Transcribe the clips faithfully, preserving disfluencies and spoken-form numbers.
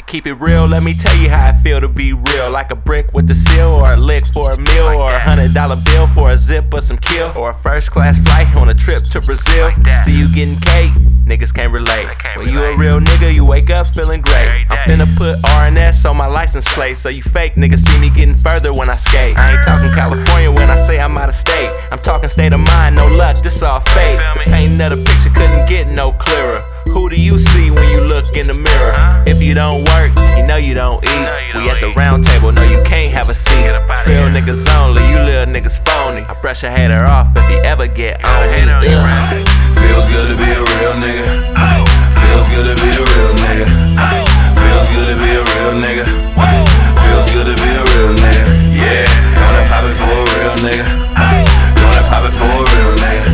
keep it real, let me tell you how I feel to be real. Like a brick with a seal, or a lick for a meal, or a hundred dollar bill for a zip or some kill, or a first class flight on a trip to Brazil. See you getting cake, niggas can't relate. When you a real nigga, you wake up feeling great. I'm finna put R and S on my license plate, so you fake niggas see me getting further when I skate. I ain't talking California when I say I'm out of state. I'm talking state of mind, no luck, this all fake. Painting of the picture couldn't get no clearer. Who do you see when you look in the mirror? If you don't work, you know you don't eat. We at the round table, no you can't have a seat. Real niggas only, you little niggas phony. I brush a hater off if he ever get on me. Feels good to be a real nigga. Feels good to be a real nigga. Feels good to be a real nigga. Feels good to be a real nigga. Yeah, gonna pop it for a real nigga. Gonna pop it for a real nigga.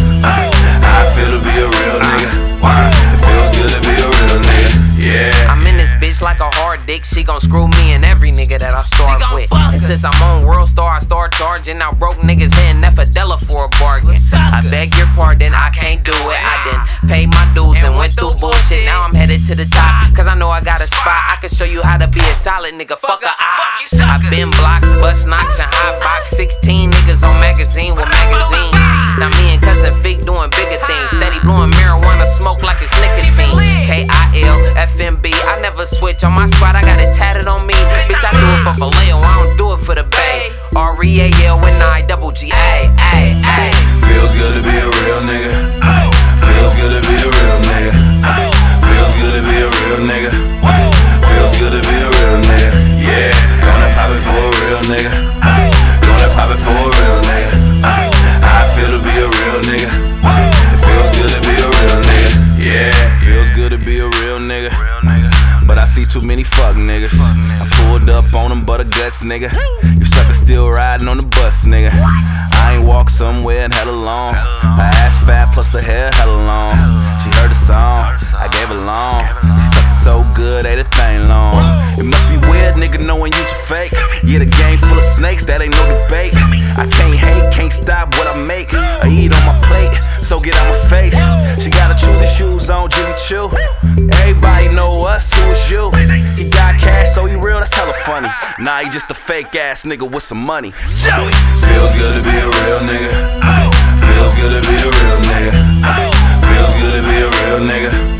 I feel to be a real nigga. It feels good to be a real nigga. Yeah. I'm in this bitch like a hard dick. She gon' screw me and every nigga that I start with. And since I'm on World Star, I start charging. I broke niggas in Nefadella for a bargain. I beg your pardon, I can't do it. I didn't pay my dues and went through bullshit. Now I'm headed to the top, cause I know I got a spot. I can show you how to be a solid nigga. Fuck a eye. I've been blocks, bust knocks, and hot box. sixteen niggas on magazine with magazines. Now me and cousin Vic doing bigger things. Steady blowing marijuana smoke like it's nicotine. K I L F M B, I never switch on my spot, I got it tatted on me. Bitch, I do it for Vallejo, I don't do it for the Bay. R E A L and I double G A. Feels good to be a real nigga. Feels good to be a real nigga. Feels good to be a real nigga. Feels good to be a real nigga. Yeah, gonna pop it for a real nigga. Gonna pop it for a real nigga. I feel to be a real nigga. It feels good to be a real nigga. Yeah, feels good to be a real nigga. But I see too many fuck niggas. I pulled up on them butter guts, nigga. You suckers still riding on the bus, nigga. I ain't walked somewhere and hella long. Her ass fat plus her hair hella long. She heard the song, I gave her long. She sucked so good, ate a thing long. It must be weird, nigga, knowing you too fake. Yeah, the game full of snakes, that ain't no debate. I can't hate, can't stop what I make. I eat on my plate, so get out my face. She got her choosy shoes on, Jimmy Choo. Everybody know us, who is you? He got cash, so he real, that's hella funny. Nah, he just a fake ass nigga with some money. Joey! Feels good to be a real nigga. Feels good to be a real nigga. Feels good to be a real nigga.